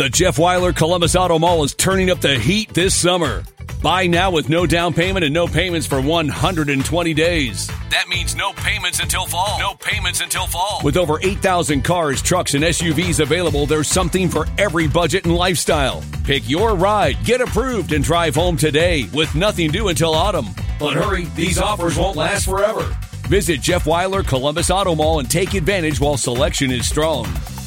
The Jeff Weiler Columbus Auto Mall is turning up the heat this summer. Buy now with no down payment and no payments for 120 days. That means no payments until fall. No payments until fall. With over 8,000 cars, trucks, and SUVs available, there's something for every budget and lifestyle. Pick your ride, get approved, and drive home today with nothing due until autumn. But hurry, these offers won't last forever. Visit Jeff Weiler Columbus Auto Mall and take advantage while selection is strong.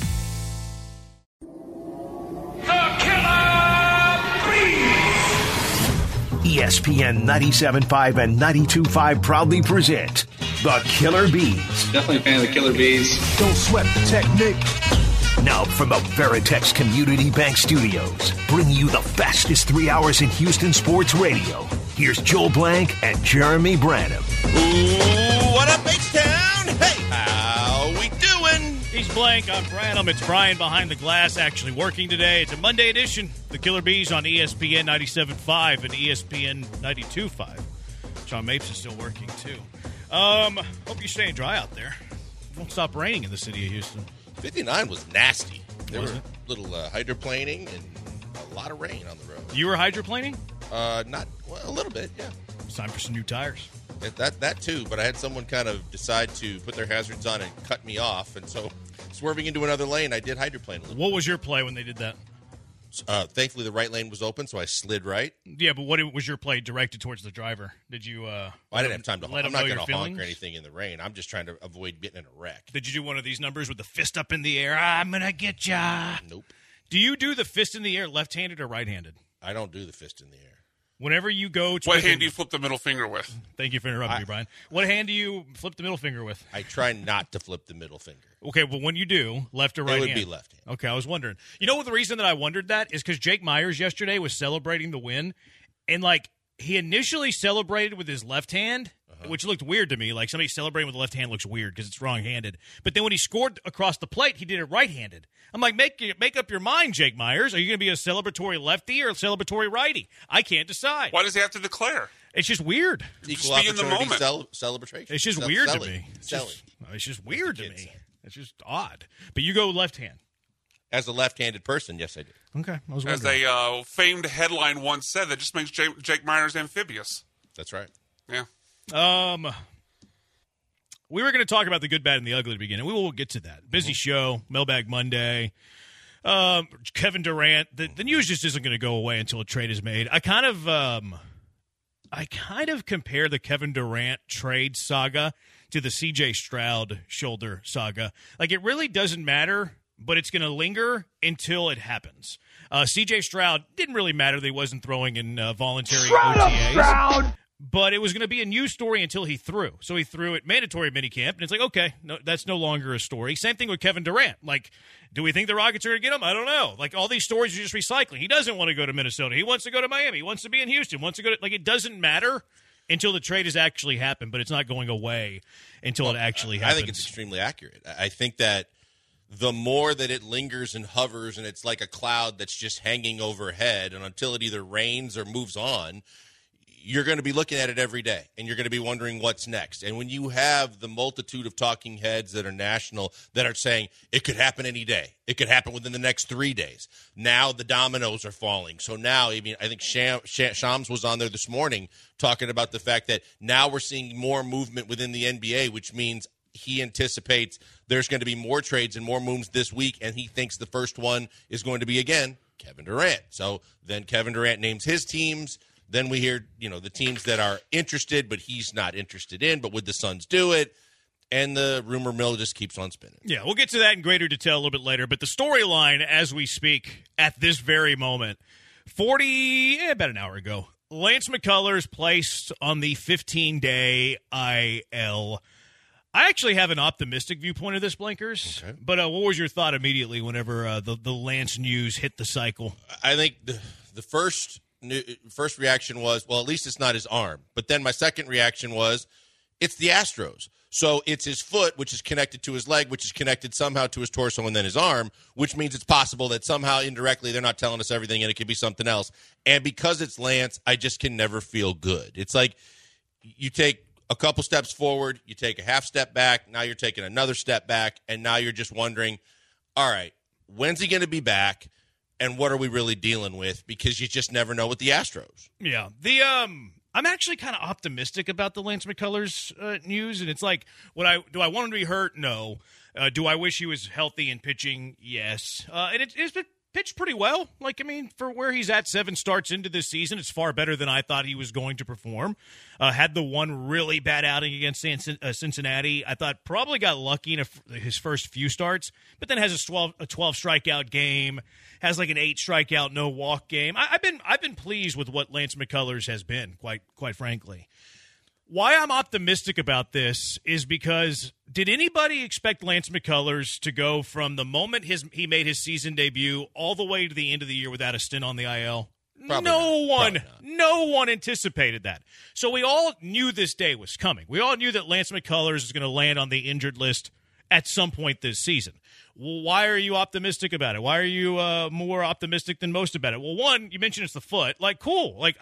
ESPN 97.5 and 92.5 proudly present The Killer Bees. Definitely a fan of the Killer Bees. Don't sweat the technique. Now from the Veritex Community Bank Studios, bringing you the fastest 3 hours in Houston sports radio. Here's Joel Blank and Jeremy Branham. Ooh, what up, H-Town? Hey, how we doing? He's Blank, I'm Branham. It's Brian behind the glass actually working today. It's a Monday edition. The Killer Bees on ESPN 97.5 and ESPN 92.5. John Mapes is still working, too. Hope you're staying dry out there. It won't stop raining in the city of Houston. 59 was nasty. There Was were it? little hydroplaning and a lot of rain on the road. You were hydroplaning? A little bit, yeah. It's time for some new tires. That too, but I had someone kind of decide to put their hazards on and cut me off, and so swerving into another lane, I did hydroplane a little. What was your play when they did that? Thankfully, the right lane was open, so I slid right. Yeah, but what was your play directed towards the driver? Did you I didn't have time to honk. let I'm him not know going your to honk feelings? or anything in the rain. I'm just trying to avoid getting in a wreck. Did you do one of these numbers with the fist up in the air? I'm going to get ya. Nope. Do you do the fist in the air left-handed or right-handed? I don't do the fist in the air. Whenever you go to... What hand do you flip the middle finger with? Thank you for interrupting me, Brian. What hand do you flip the middle finger with? I try not to flip the middle finger. Okay, well, when you do, left or right It would hand? be left hand. Okay, I was wondering. You know what the reason that I wondered that is because Jake Myers yesterday was celebrating the win, and, like, he initially celebrated with his left hand, which looked weird to me. Like, somebody celebrating with the left hand looks weird because it's wrong-handed. But then when he scored across the plate, he did it right-handed. I'm like, make up your mind, Jake Myers. Are you going to be a celebratory lefty or a celebratory righty? I can't decide. Why does he have to declare? It's just weird. Equal be in the opportunity moment. celebration. It's just weird to me. It's just weird to me. It's just odd. But you go left hand. As a left-handed person, yes, I do. Okay, I was As wondering. a famed headline once said, that just makes Jake Myers amphibious. That's right. Yeah. We were going to talk about the good, bad, and the ugly at the beginning. We will get to that. Busy show, Mailbag Monday. Kevin Durant. The news just isn't going to go away until a trade is made. I kind of compare the Kevin Durant trade saga to the C.J. Stroud shoulder saga. Like, it really doesn't matter, but it's going to linger until it happens. C.J. Stroud didn't really matter that he wasn't throwing in voluntary OTAs. But it was going to be a news story until he threw. So he threw at mandatory minicamp, and it's like, okay, no, that's no longer a story. Same thing with Kevin Durant. Like, do we think the Rockets are going to get him? I don't know. Like, all these stories are just recycling. He doesn't want to go to Minnesota. He wants to go to Miami. He wants to be in Houston. Wants to go to, like, it doesn't matter until the trade has actually happened, but it's not going away until it actually happens. I think it's extremely accurate. I think that the more that it lingers and hovers and it's like a cloud that's just hanging overhead, and until it either rains or moves on, you're going to be looking at it every day, and you're going to be wondering what's next. And when you have the multitude of talking heads that are national that are saying it could happen any day, it could happen within the next 3 days, now the dominoes are falling. So now, I mean, I think Shams was on there this morning talking about the fact that now we're seeing more movement within the NBA, which means he anticipates there's going to be more trades and more moves this week, and he thinks the first one is going to be, again, Kevin Durant. So then Kevin Durant names his teams. Then we hear, the teams that are interested, but he's not interested in. But would the Suns do it? And the rumor mill just keeps on spinning. Yeah, we'll get to that in greater detail a little bit later. But the storyline as we speak at this very moment, about an hour ago, Lance McCullers placed on the 15-day IL. I actually have an optimistic viewpoint of this, Blinkers. Okay. But what was your thought immediately whenever the Lance news hit the cycle? I think the first reaction was, well, at least it's not his arm. But then my second reaction was, it's the Astros. So it's his foot, which is connected to his leg, which is connected somehow to his torso and then his arm, which means it's possible that somehow indirectly they're not telling us everything and it could be something else. And because it's Lance, I just can never feel good. It's like you take a couple steps forward, you take a half step back, now you're taking another step back, and now you're just wondering, all right, when's he going to be back? and what are we really dealing with? Because you just never know with the Astros. Yeah. I'm actually kind of optimistic about the Lance McCullers news, and it's like, do I want him to be hurt? No. Do I wish he was healthy and pitching? Yes. And it's been pitched pretty well. Like, I mean, for where he's at 7 starts into this season, it's far better than I thought he was going to perform. Had the one really bad outing against Cincinnati. I thought probably got lucky in his first few starts, but then has a 12 strikeout game, has like an 8 strikeout, no walk game. I've been pleased with what Lance McCullers has been, quite frankly. Why I'm optimistic about this is because did anybody expect Lance McCullers to go from the moment he made his season debut all the way to the end of the year without a stint on the IL? No one anticipated that. So we all knew this day was coming. We all knew that Lance McCullers is going to land on the injured list at some point this season. Well, why are you optimistic about it? Why are you more optimistic than most about it? Well, one, you mentioned it's the foot. Like, cool. Like,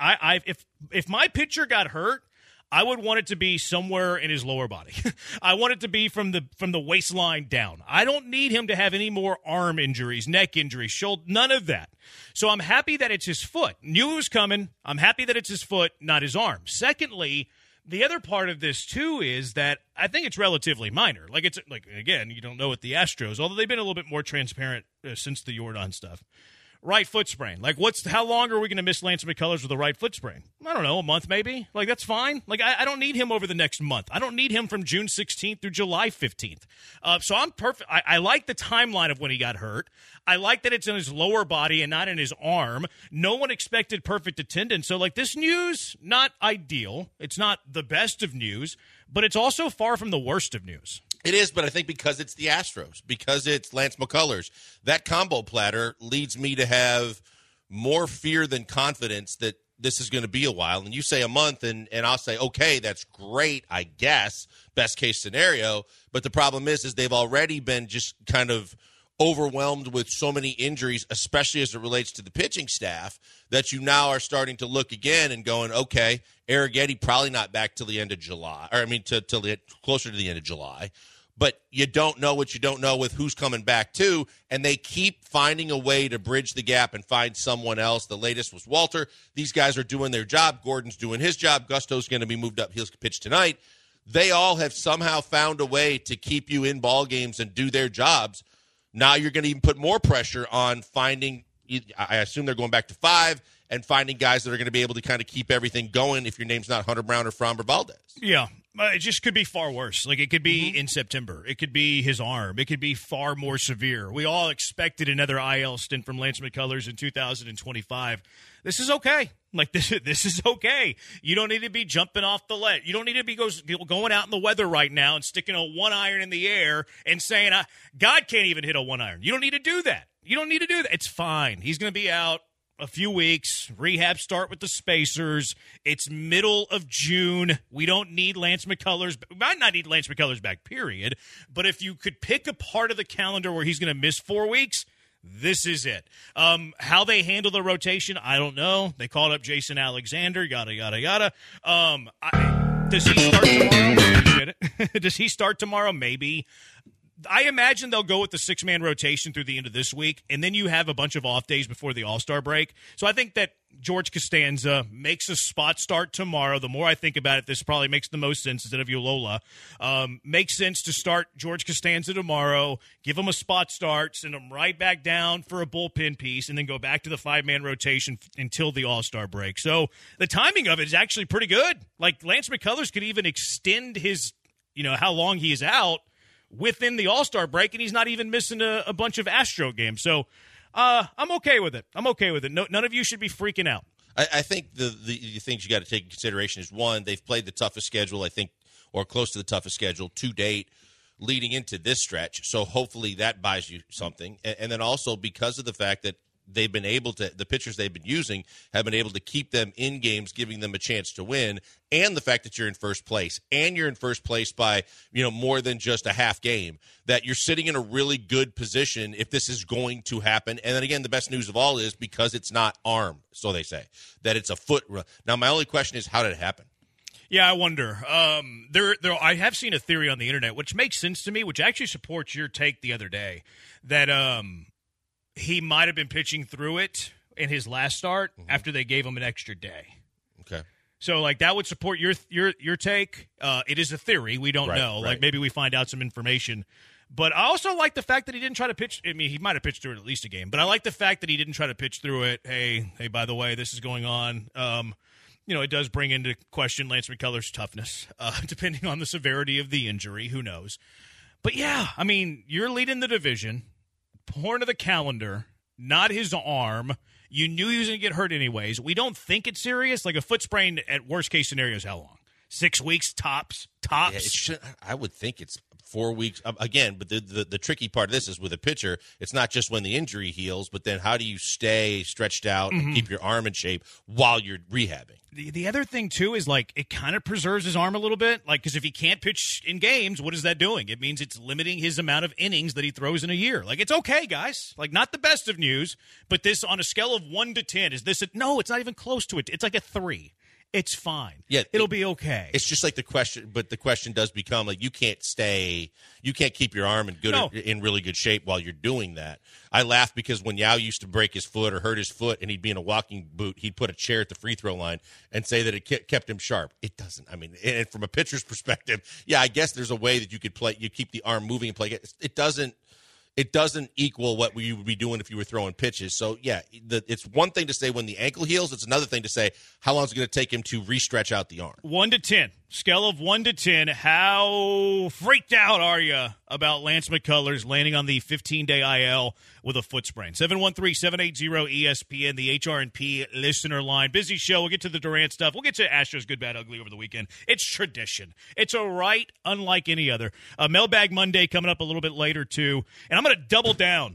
if my pitcher got hurt, I would want it to be somewhere in his lower body. I want it to be from the waistline down. I don't need him to have any more arm injuries, neck injuries, shoulder, none of that. So I'm happy that it's his foot. Knew it was coming. I'm happy that it's his foot, not his arm. Secondly, the other part of this, too, is that I think it's relatively minor. Like, it's like, again, you don't know with the Astros, although they've been a little bit more transparent since the Jordan stuff. Right foot sprain. Like, how long are we going to miss Lance McCullers with a right foot sprain? I don't know, a month maybe? Like, that's fine. Like, I don't need him over the next month. I don't need him from June 16th through July 15th. So I'm perfect. I like the timeline of when he got hurt. I like that it's in his lower body and not in his arm. No one expected perfect attendance. So, like, this news, not ideal. It's not the best of news, but it's also far from the worst of news. It is, but I think because it's the Astros, because it's Lance McCullers, that combo platter leads me to have more fear than confidence that this is going to be a while. And you say a month, and I'll say, okay, that's great, I guess, best case scenario. But the problem is they've already been just kind of overwhelmed with so many injuries, especially as it relates to the pitching staff, that you now are starting to look again and going, okay, Arrighetti probably not back till the end of July, or I mean, till closer to the end of July. But you don't know what you don't know with who's coming back too, and they keep finding a way to bridge the gap and find someone else. The latest was Walter. These guys are doing their job. Gordon's doing his job. Gusto's going to be moved up. He'll pitch tonight. They all have somehow found a way to keep you in ball games and do their jobs. Now you're going to even put more pressure on finding, I assume they're going back to 5, and finding guys that are going to be able to kind of keep everything going if your name's not Hunter Brown or Framber Valdez. Yeah. It just could be far worse. Like, it could be in September. It could be his arm. It could be far more severe. We all expected another IL stint from Lance McCullers in 2025. This is okay. Like, this is okay. You don't need to be jumping off the ledge. You don't need to be going out in the weather right now and sticking a 1-iron in the air and saying, God can't even hit a 1-iron. You don't need to do that. You don't need to do that. It's fine. He's going to be out a few weeks. Rehab start with the spacers. It's middle of June. We don't need Lance McCullers. We might not need Lance McCullers back, period. But if you could pick a part of the calendar where he's going to miss 4 weeks, this is it. How they handle the rotation, I don't know. They called up Jason Alexander, yada, yada, yada. Does he start tomorrow? Does he start tomorrow? Maybe. I imagine they'll go with the 6-man rotation through the end of this week, and then you have a bunch of off days before the All-Star break. So I think that George Costanza makes a spot start tomorrow. The more I think about it, this probably makes the most sense instead of Ulola. Makes sense to start George Costanza tomorrow, give him a spot start, send him right back down for a bullpen piece, and then go back to the 5-man rotation until the All-Star break. So the timing of it is actually pretty good. Like, Lance McCullers could even extend his, how long he is out within the All-Star break, and he's not even missing a bunch of Astro games. So I'm okay with it. No, none of you should be freaking out. I think the things you got to take in consideration is, one, they've played the toughest schedule, I think, or close to the toughest schedule to date leading into this stretch. So hopefully that buys you something. And then also because of the fact that they've been able to, the pitchers they've been using have been able to keep them in games, giving them a chance to win, and the fact that you're in first place, and you're in first place by, more than just a half game, that you're sitting in a really good position if this is going to happen. And then again, the best news of all is because it's not arm, so they say, that it's a foot run. Now, my only question is, how did it happen? Yeah, I wonder. I have seen a theory on the internet, which makes sense to me, which actually supports your take the other day, that he might have been pitching through it in his last start after they gave him an extra day. Okay. So, like, that would support your take. It is a theory. We don't know. Right. Like, maybe we find out some information. But I also like the fact that he didn't try to pitch. I mean, he might have pitched through it at least a game. But I like the fact that he didn't try to pitch through it. Hey, by the way, this is going on. It does bring into question Lance McCullers' toughness, depending on the severity of the injury. Who knows? But, yeah, I mean, you're leading the division. Horn of the calendar, not his arm. You knew he was going to get hurt anyways. We don't think it's serious. Like a foot sprain at worst case scenario is how long? 6 weeks tops. Yeah, I would think it's 4 weeks. Again, but the tricky part of this is with a pitcher, it's not just when the injury heals, but then how do you stay stretched out and keep your arm in shape while you're rehabbing? The other thing, too, is like it kind of preserves his arm a little bit. Like, because if he can't pitch in games, what is that doing? It means it's limiting his amount of innings that he throws in a year. Like, it's okay, guys. Like, not the best of news, but this on a scale of 1 to 10, is this no, it's not even close to it. It's like a 3. It's fine. Yeah, it'll be okay. It's just like the question, but the question does become like you can't keep your arm in really good shape while you're doing that. I laugh because when Yao used to break his foot or hurt his foot and he'd be in a walking boot, he'd put a chair at the free throw line and say that it kept him sharp. It doesn't. I mean, and from a pitcher's perspective, yeah, I guess there's a way that you could play. You keep the arm moving and play. It doesn't. It doesn't equal what you would be doing if you were throwing pitches. So, yeah, it's one thing to say when the ankle heals. It's another thing to say how long is it going to take him to re-stretch out the arm. 1 to 10. Scale of 1 to 10. How freaked out are you about Lance McCullers landing on the 15-day IL with a foot sprain? 713-780-ESPN, the HR&P listener line. Busy show. We'll get to the Durant stuff. We'll get to Astros good, bad, ugly over the weekend. It's tradition. It's a right unlike any other. Mailbag Monday coming up a little bit later, too. And I'm going to double down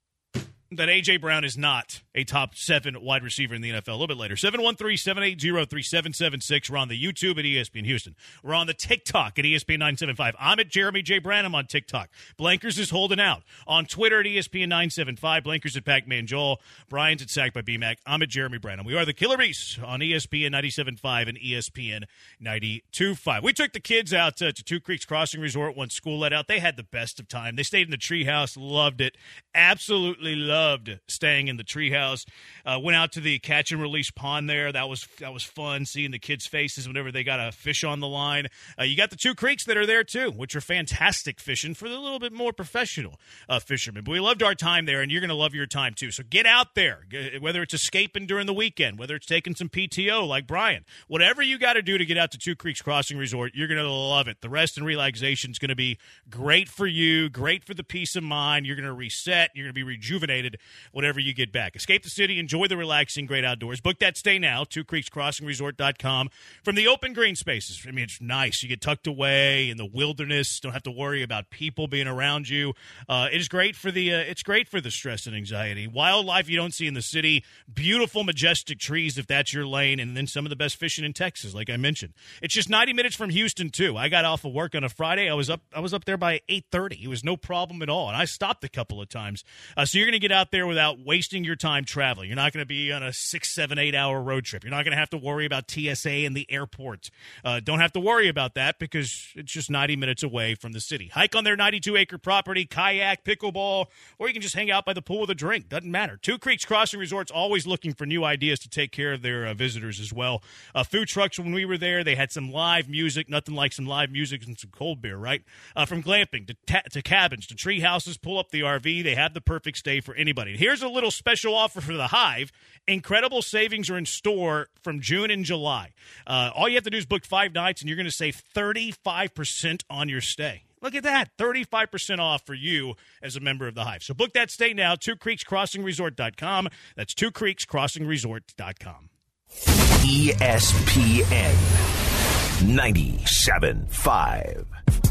that A.J. Brown is not a top 7 wide receiver in the NFL. A little bit later. 713-780-3776. We're on the YouTube at ESPN Houston. We're on the TikTok at ESPN 975. I'm at Jeremy J. Branham on TikTok. Blankers is holding out. On Twitter at ESPN 975. Blankers at Pac-Man Joel. Brian's at Sack by BMAC. I'm at Jeremy Branham. We are the Killer Beasts on ESPN 97.5 and ESPN 92.5. We took the kids out to Two Creeks Crossing Resort once school let out. They had the best of time. They stayed in the treehouse. Loved it. Absolutely loved staying in the treehouse. Went out to the catch and release pond there. That was fun, seeing the kids' faces whenever they got a fish on the line. You got the Two Creeks that are there too, which are fantastic fishing for the little bit more professional fishermen. But we loved our time there, and you're going to love your time too. So get out there, whether it's escaping during the weekend, whether it's taking some PTO like Brian, whatever you got to do to get out to Two Creeks Crossing Resort, you're going to love it. The rest and relaxation is going to be great for you, great for the peace of mind. You're going to reset. You're going to be rejuvenated whenever you get back. Escape the city. Enjoy the relaxing, great outdoors. Book that stay now, twocreekscrossingresort.com. From the open green spaces. I mean, it's nice. You get tucked away in the wilderness. Don't have to worry about people being around you. It is great for the stress and anxiety. Wildlife you don't see in the city. Beautiful, majestic trees if that's your lane. And then some of the best fishing in Texas, like I mentioned. It's just 90 minutes from Houston, too. I got off of work on a Friday. I was up there by 8:30. It was no problem at all. And I stopped a couple of times. So you're going to get out there without wasting your time traveling. You're not going to be on a 6, 7, 8 hour road trip. You're not going to have to worry about TSA and the airport. Don't have to worry about that because it's just 90 minutes away from the city. Hike on their 92-acre property, kayak, pickleball, or you can just hang out by the pool with a drink. Doesn't matter. Two Creeks Crossing Resort's always looking for new ideas to take care of their visitors as well. Food trucks, when we were there, they had some live music. Nothing like some live music and some cold beer, right? From glamping to cabins to tree houses. Pull up the RV. They have the perfect stay for anybody. Here's a little special offer for the Hive. Incredible savings are in store from June and July. All you have to do is book 5 nights, and you're going to save 35% on your stay. Look at that, 35% off for you as a member of the Hive. So book that stay now, twocreekscrossingresort.com. That's twocreekscrossingresort.com. ESPN 97.5.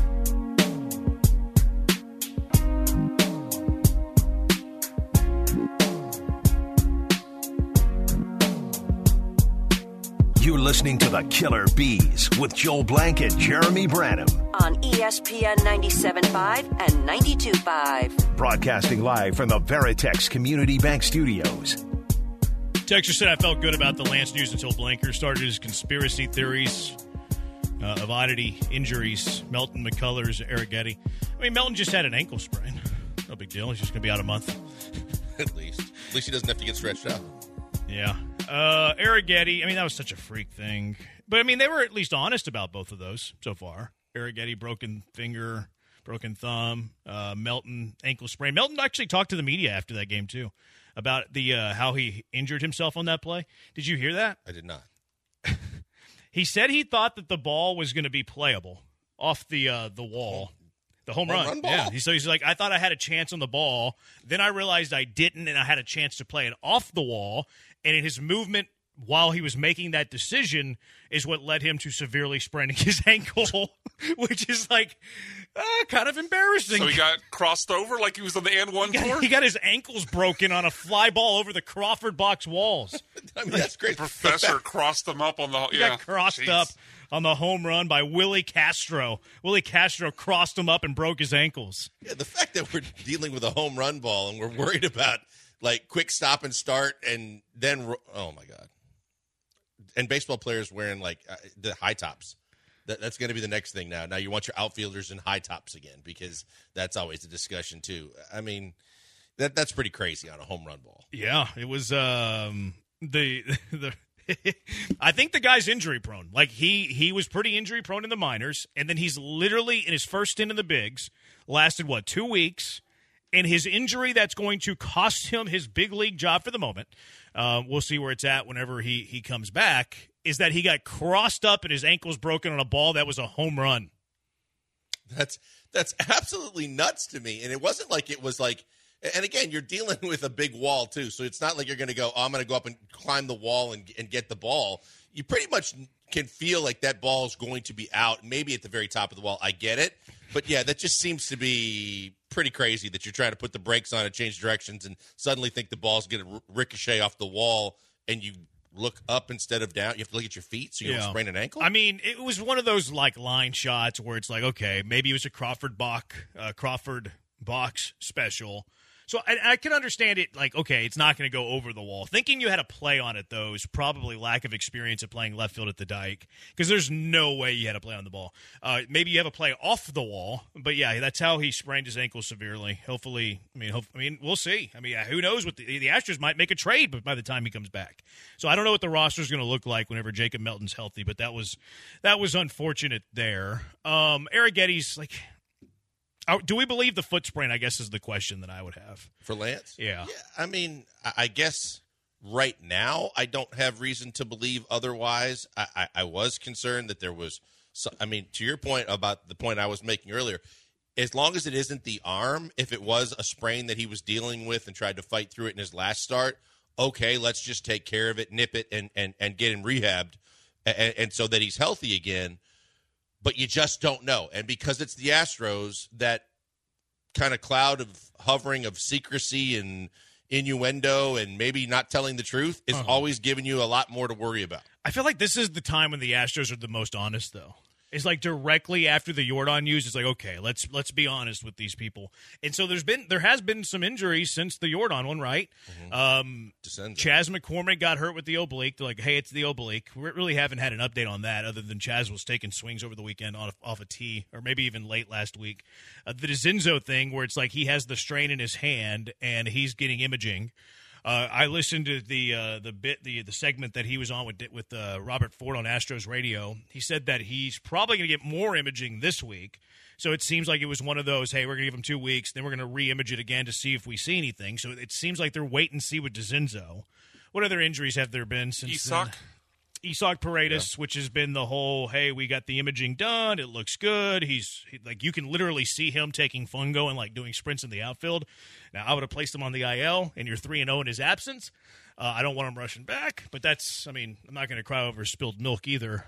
You're listening to the Killer Bees with Joel Blank and Jeremy Branham on ESPN 97.5 and 92.5. Broadcasting live from the Veritex Community Bank Studios. Texter said I felt good about the Lance news until Blanker started his conspiracy theories of oddity injuries. Melton, McCullers, Eric Getty. I mean, Melton just had an ankle sprain. No big deal. He's just going to be out a month. At least he doesn't have to get stretched out. Yeah. Arrighetti, I mean, that was such a freak thing. But, I mean, they were at least honest about both of those so far. Arrighetti, broken finger, broken thumb. Melton, ankle sprain. Melton actually talked to the media after that game, too, about the how he injured himself on that play. Did you hear that? I did not. He said he thought that the ball was going to be playable off the wall. The home run ball? Yeah. So he's like, I thought I had a chance on the ball. Then I realized I didn't, and I had a chance to play it off the wall. And in his movement while he was making that decision is what led him to severely spraining his ankle, which is like kind of embarrassing. So he got crossed over like he was on the and one tour? He got his ankles broken on a fly ball over the Crawford box walls. I mean, that's great. Professor crossed him up on the He got crossed up on the home run by Willie Castro. Willie Castro crossed him up and broke his ankles. Yeah, the fact that we're dealing with a home run ball and we're worried about, like, quick stop and start and then oh, my God. And baseball players wearing, like, the high tops. That's going to be the next thing now. Now you want your outfielders in high tops again because that's always the discussion, too. I mean, that's pretty crazy on a home run ball. Yeah, it was I think the guy's injury prone. Like he was pretty injury prone in the minors, and then he's literally in his first stint in the bigs, lasted 2 weeks, and his injury that's going to cost him his big league job for the moment. We'll see where it's at whenever he comes back. Is that he got crossed up and his ankle's broken on a ball that was a home run. That's absolutely nuts to me, and it wasn't like it was like. And again, you're dealing with a big wall, too, so it's not like you're going to go, I'm going to go up and climb the wall and get the ball. You pretty much can feel like that ball is going to be out, maybe at the very top of the wall. I get it. But, yeah, that just seems to be pretty crazy that you're trying to put the brakes on and change directions and suddenly think the ball's going to ricochet off the wall and you look up instead of down. You have to look at your feet so you don't sprain an ankle? I mean, it was one of those, like, line shots where it's like, okay, maybe it was a Crawford box special. So I can understand it, like, okay, it's not going to go over the wall. Thinking you had a play on it, though, is probably lack of experience at playing left field at the Dike because there's no way you had a play on the ball. Maybe you have a play off the wall, but, yeah, that's how he sprained his ankle severely. Hopefully, we'll see. I mean, who knows? What the Astros might make a trade by the time he comes back. So I don't know what the roster is going to look like whenever Jacob Melton's healthy, but that was unfortunate there. Arrighetti's, like – do we believe the foot sprain, I guess, is the question that I would have. For Lance? Yeah. I mean, I guess right now I don't have reason to believe otherwise. I was concerned that there was – I mean, to your point about the point I was making earlier, as long as it isn't the arm, if it was a sprain that he was dealing with and tried to fight through it in his last start, okay, let's just take care of it, nip it, and get him rehabbed and so that he's healthy again. But you just don't know. And because it's the Astros, that kind of cloud of hovering of secrecy and innuendo and maybe not telling the truth is always giving you a lot more to worry about. I feel like this is the time when the Astros are the most honest, though. It's like directly after the Yordan news, it's like, okay, let's be honest with these people. And so there has been some injuries since the Yordan one, right? Mm-hmm. Chas McCormick got hurt with the oblique. They're like, hey, it's the oblique. We really haven't had an update on that other than Chas was taking swings over the weekend off a tee or maybe even late last week. The DeCinzo thing where it's like he has the strain in his hand and he's getting imaging. I listened to the segment that he was on with Robert Ford on Astros Radio. He said that he's probably going to get more imaging this week. So it seems like it was one of those, hey, we're going to give him 2 weeks, then we're going to re-image it again to see if we see anything. So it seems like they're wait and see with DeCinzo. What other injuries have there been since then? Isak Paredes, which has been the whole, hey, we got the imaging done. It looks good. He's like, you can literally see him taking fungo and like doing sprints in the outfield. Now, I would have placed him on the IL, and you're 3-0 in his absence. I don't want him rushing back, but I'm not going to cry over spilled milk either.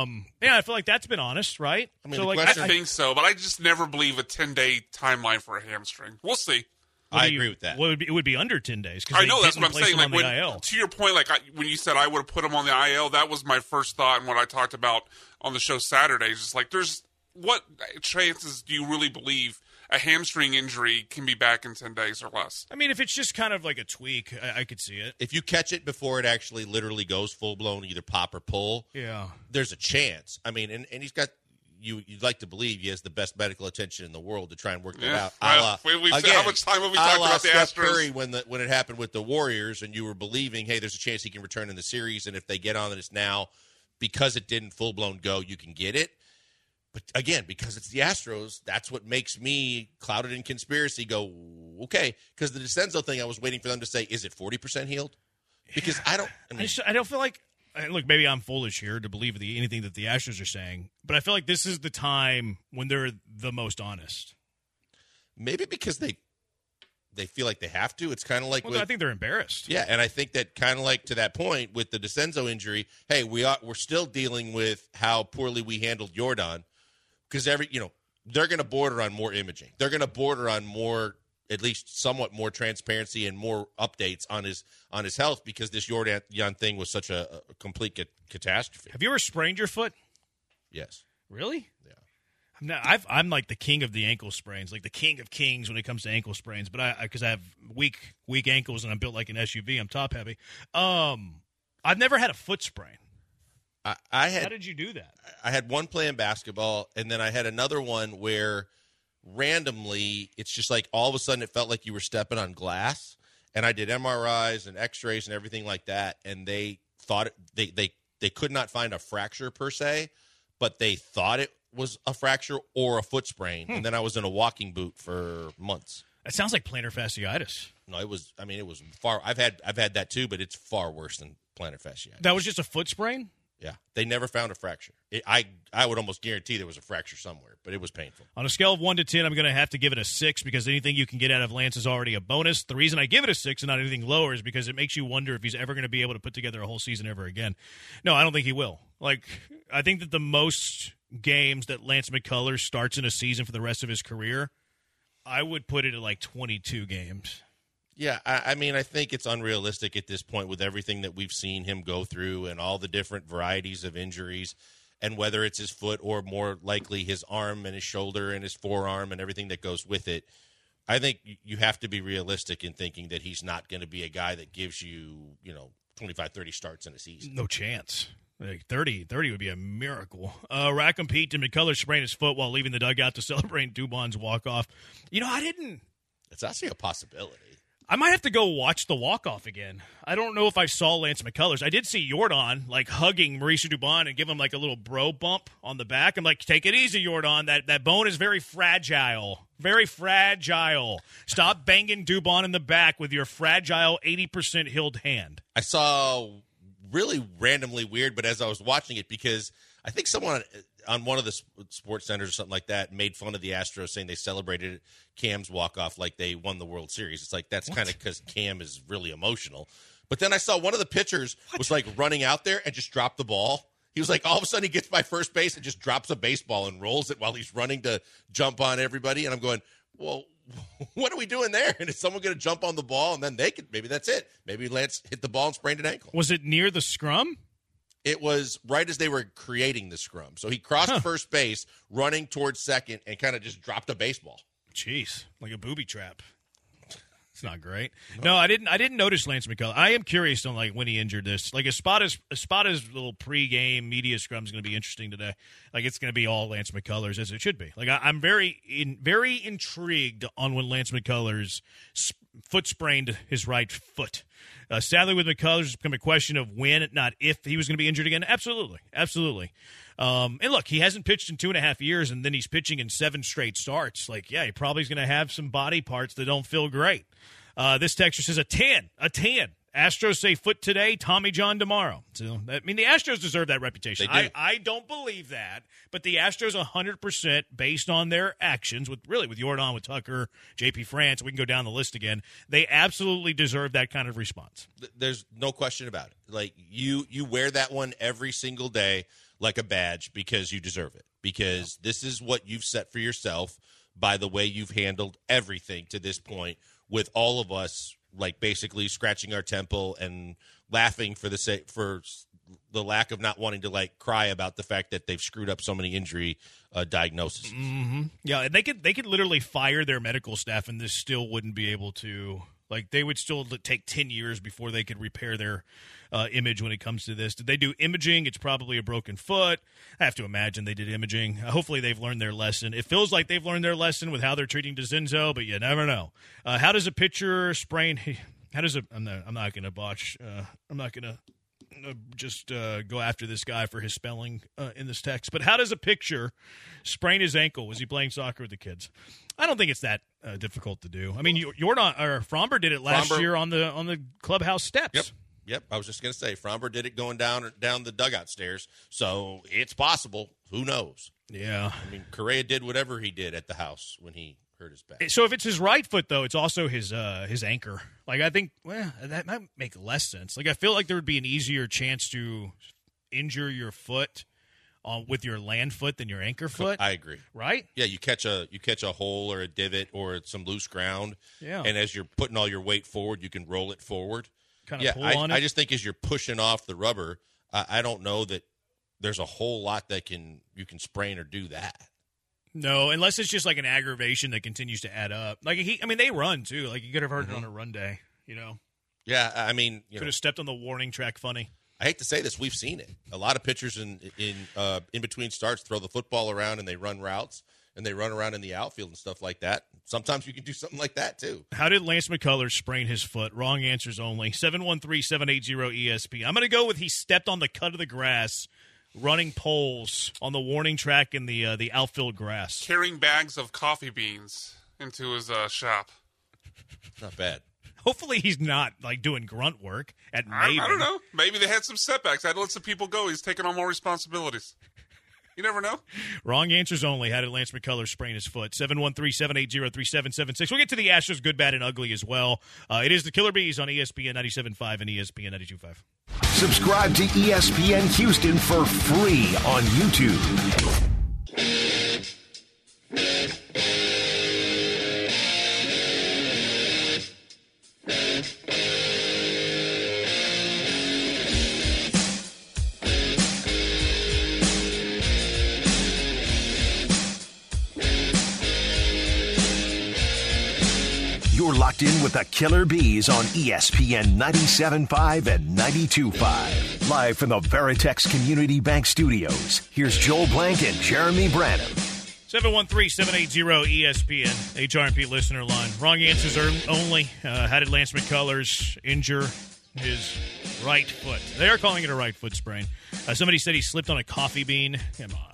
I feel like that's been honest, right? I mean, so, I think so, but I just never believe a 10-day timeline for a hamstring. We'll see. I agree with that. Well, it would be under 10 days. I know, that's what I'm saying. Like IL. To your point, like when you said I would have put him on the IL, that was my first thought and what I talked about on the show Saturday. Just like, what chances do you really believe a hamstring injury can be back in 10 days or less? I mean, if it's just kind of like a tweak, I could see it. If you catch it before it actually literally goes full-blown, either pop or pull, yeah, there's a chance. I mean, and he's got you'd like to believe he has the best medical attention in the world to try and work that out. Well, how much time have we talked about the Steph Astros? Curry when it happened with the Warriors, and you were believing, hey, there's a chance he can return in the series, and if they get on this now, because it didn't full-blown go, you can get it. But again, because it's the Astros, that's what makes me, clouded in conspiracy, go, okay. Because the DeCenzo thing, I was waiting for them to say, is it 40% healed? Because I don't feel like, look, maybe I'm foolish here to believe anything that the Astros are saying, but I feel like this is the time when they're the most honest. Maybe because they feel like they have to. It's kind of like I think they're embarrassed. Yeah, and I think that kind of like to that point with the DeCenzo injury, hey, we're still dealing with how poorly we handled Jordan. Because they're going to border on more imaging. They're going to border on more, at least somewhat more transparency and more updates on his health because this Jordan thing was such a complete catastrophe. Have you ever sprained your foot? Yes. Really? Yeah. I'm like the king of the ankle sprains, like the king of kings when it comes to ankle sprains. But because I have weak ankles and I'm built like an SUV, I'm top heavy. I've never had a foot sprain. How did you do that? I had one playing basketball, and then I had another one where randomly it's just like all of a sudden it felt like you were stepping on glass. And I did MRIs and X-rays and everything like that, and they thought they could not find a fracture per se, but they thought it was a fracture or a foot sprain. And then I was in a walking boot for months. It sounds like plantar fasciitis. No, it was far. I've had that too, but it's far worse than plantar fasciitis. That was just a foot sprain? Yeah, they never found a fracture. I would almost guarantee there was a fracture somewhere, but it was painful. On a scale of 1 to 10, I'm going to have to give it a 6 because anything you can get out of Lance is already a bonus. The reason I give it a 6 and not anything lower is because it makes you wonder if he's ever going to be able to put together a whole season ever again. No, I don't think he will. I think that the most games that Lance McCullers starts in a season for the rest of his career, I would put it at 22 games. Yeah, I mean, I think it's unrealistic at this point with everything that we've seen him go through and all the different varieties of injuries, and whether it's his foot or more likely his arm and his shoulder and his forearm and everything that goes with it. I think you have to be realistic in thinking that he's not going to be a guy that gives you, 25, 30 starts in a season. No chance. 30 would be a miracle. Rackham Pete and McCullers sprained his foot while leaving the dugout to celebrate Dubon's walk-off. It's actually a possibility. I might have to go watch the walk-off again. I don't know if I saw Lance McCullers. I did see Jordan, hugging Mauricio Dubon and give him, a little bro bump on the back. I'm like, take it easy, Jordan. That bone is very fragile. Very fragile. Stop banging Dubon in the back with your fragile 80% healed hand. I saw really randomly weird, but as I was watching it, because I think someone on one of the sports centers or something like that made fun of the Astros saying they celebrated Cam's walk-off like they won the World Series. It's that's kind of because Cam is really emotional. But then I saw one of the pitchers was running out there and just dropped the ball. He was all of a sudden he gets by first base and just drops a baseball and rolls it while he's running to jump on everybody. And I'm going, well, what are we doing there? And is someone going to jump on the ball and then maybe that's it. Maybe Lance hit the ball and sprained an ankle. Was it near the scrum? It was right as they were creating the scrum. So he crossed first base, running towards second, and kind of just dropped a baseball. Jeez, like a booby trap. It's not great. No, I didn't notice Lance McCullers. I am curious on when he injured this. Espada's little pregame media scrum is going to be interesting today. It's going to be all Lance McCullers as it should be. I'm very intrigued on when Lance McCullers foot sprained his right foot. Sadly, with McCullers, it's become a question of when, not if, he was going to be injured again. Absolutely. And look, he hasn't pitched in 2.5 years, and then he's pitching in 7 straight starts. He probably is going to have some body parts that don't feel great. This texter says a 10. Astros say foot today, Tommy John tomorrow. So, the Astros deserve that reputation. They do. I don't believe that, but the Astros 100% based on their actions with Jordan, with Tucker, JP France, we can go down the list again. They absolutely deserve that kind of response. There's no question about it. You wear that one every single day like a badge because you deserve it. Because this is what you've set for yourself by the way you've handled everything to this point, with all of us basically scratching our temple and laughing for the lack of not wanting to cry about the fact that they've screwed up so many injury diagnoses. Mm-hmm. Yeah, they could literally fire their medical staff and this still wouldn't be able to Like, they would still take 10 years before they could repair their image when it comes to this. Did they do imaging? It's probably a broken foot. I have to imagine they did imaging. Hopefully they've learned their lesson. It feels like they've learned their lesson with how they're treating DeCinzo, but you never know. How does a pitcher sprain? How does I'm not going to botch. I'm not going to just go after this guy for his spelling in this text. But how does a pitcher sprain his ankle? Was he playing soccer with the kids? I don't think it's that difficult to do. I mean, Fromber did it last year on the clubhouse steps. Yep. I was just going to say, Fromber did it going down the dugout stairs, so it's possible. Who knows? Yeah. I mean, Correa did whatever he did at the house when he hurt his back. So if it's his right foot, though, it's also his anchor. Like, I think, that might make less sense. Like, I feel like there would be an easier chance to injure your foot with your land foot than your anchor foot. I agree. Right? Yeah, you catch a hole or a divot or some loose ground. Yeah. And as you're putting all your weight forward, you can roll it forward. Kind of pull on it. I just think as you're pushing off the rubber, I don't know that there's a whole lot that you can sprain or do that. No, unless it's just like an aggravation that continues to add up. Like they run too. Like, you could have heard it on a run day. Yeah, I mean, could have stepped on the warning track. Funny. I hate to say this, we've seen it. A lot of pitchers in between starts throw the football around and they run routes and they run around in the outfield and stuff like that. Sometimes you can do something like that too. How did Lance McCullers sprain his foot? Wrong answers only. 713-780-ESP. I'm going to go with he stepped on the cut of the grass, running poles on the warning track in the outfield grass. Carrying bags of coffee beans into his shop. Not bad. Hopefully he's not, like, doing grunt work at Maven. I don't know. Maybe they had some setbacks. I had to let some people go. He's taking on more responsibilities. You never know. Wrong answers only. How did Lance McCullers sprain his foot? 713-780-3776. We'll get to the Astros good, bad, and ugly as well. It is the Killer Bees on ESPN 97.5 and ESPN 92.5. Subscribe to ESPN Houston for free on YouTube. You're locked in with the Killer Bees on ESPN 97.5 and 92.5. Live from the Veritex Community Bank Studios, here's Joel Blank and Jeremy Branham. 713-780-ESPN, HRMP listener line. Wrong answers only. How did Lance McCullers injure his right foot? They are calling it a right foot sprain. Somebody said he slipped on a coffee bean. Come on.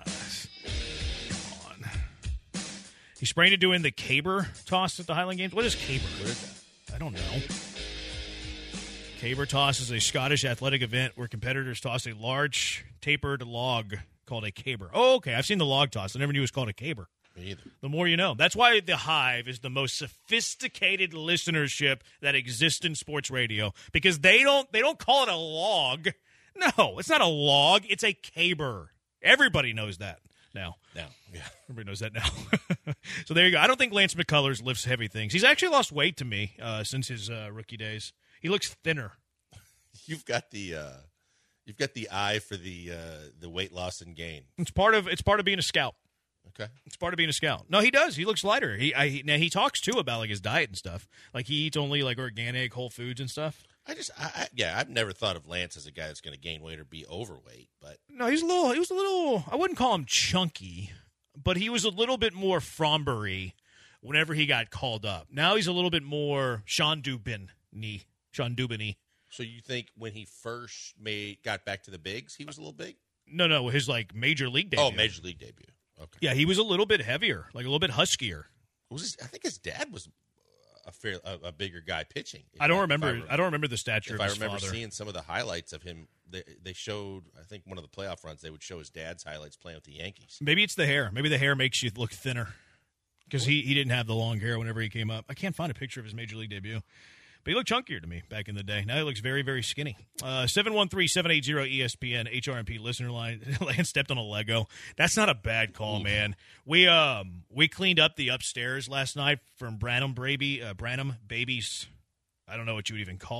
He sprained it doing the caber toss at the Highland Games. What is caber? What is that? I don't know. Caber toss is a Scottish athletic event where competitors toss a large tapered log called a caber. Oh, okay. I've seen the log toss. I never knew it was called a caber. Me either. The more you know. That's why the Hive is the most sophisticated listenership that exists in sports radio, because they don't call it a log. No, it's not a log. It's a caber. Everybody knows that now. Yeah. Everybody knows that now. So there you go. I don't think Lance McCullers lifts heavy things. He's actually lost weight to me since his rookie days. He looks thinner. You've got the eye for the weight loss and gain. It's part of being a scout. Okay. It's part of being a scout. No, he does. He looks lighter. Now he talks too about like his diet and stuff. Like he eats only like organic, whole foods and stuff. I've never thought of Lance as a guy that's going to gain weight or be overweight, but no, he was a little. I wouldn't call him chunky, but he was a little bit more Frombery whenever he got called up. Now he's a little bit more Sean Dubin-y. So you think when he first got back to the bigs, he was a little big? No, his like major league debut. Oh, major league debut. Okay. Yeah, he was a little bit heavier, like a little bit huskier. I think his dad was a bigger guy pitching. I don't remember the stature of his father. If I remember seeing some of the highlights of him, they showed, I think one of the playoff runs, they would show his dad's highlights playing with the Yankees. Maybe it's the hair. Maybe the hair makes you look thinner because he didn't have the long hair whenever he came up. I can't find a picture of his major league debut. But he looked chunkier to me back in the day. Now he looks very, very skinny. 713-780-ESPN, HRMP listener line. Lance stepped on a Lego. That's not a bad call, man. We cleaned up the upstairs last night from Branham Babies. I don't know what you would even call it.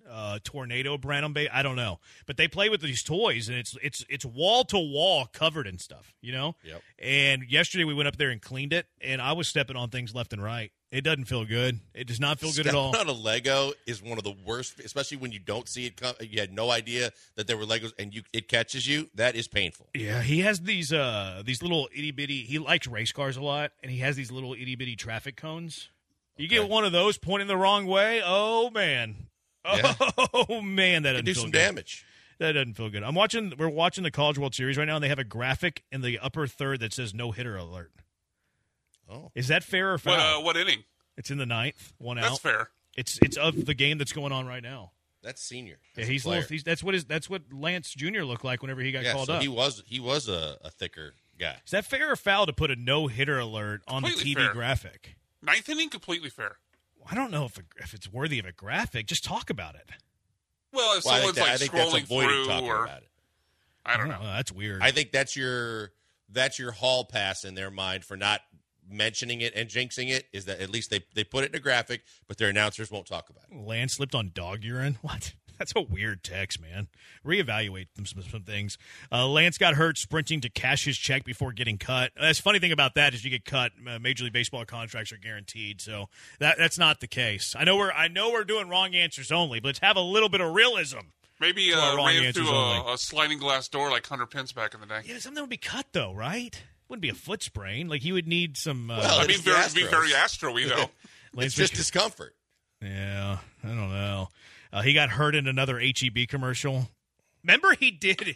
Tornado Branham Bay. I don't know, but they play with these toys, and it's wall to wall covered in stuff, you know. Yep. And yesterday we went up there and cleaned it, and I was stepping on things left and right. It doesn't feel good. It does not feel good at all. Stepping on a Lego is one of the worst, especially when you don't see it come. You had no idea that there were Legos, and it catches you. That is painful. Yeah, he has these little itty bitty. He likes race cars a lot, and he has these little itty bitty traffic cones. You get one of those pointing the wrong way. Oh man, Yeah. oh man, that doesn't Do feel some good. damage. That doesn't feel good. We're watching the College World Series right now, and they have a graphic in the upper third that says no hitter alert. Oh, Is that fair or foul? What inning? It's in the ninth, one out. That's fair. It's of the game that's going on right now. that's senior. Yeah, That's a player. that's what Lance Jr. looked like whenever he got Yeah, called so up. he was a thicker guy. Is that fair or foul to put a no hitter alert on the Completely TV fair. graphic? Ninth inning, completely fair. I don't know if it's worthy of a graphic. Just talk about it. Well, if Well, someone's I like think that's scrolling avoiding through, talking or about it. I don't know. That's weird. I think that's your hall pass in their mind for not mentioning it and jinxing it, is that at least they put it in a graphic, but their announcers won't talk about it. Lance slipped on dog urine. What? That's a weird text, man. Reevaluate some things. Lance got hurt sprinting to cash his check before getting cut. That's the funny thing about that is you get cut. Major League Baseball contracts are guaranteed, so that's not the case. I know we're doing wrong answers only, but let's have a little bit of realism. Maybe our wrong ran answers through only. a sliding glass door like Hunter Pence back in the day. Yeah, something would be cut though, right? Wouldn't be a foot sprain. Like he would need some. Well, I'd be it's the very Astros. Astro-y, though. It's just discomfort. Yeah, I don't know. He got hurt in another HEB commercial. Remember he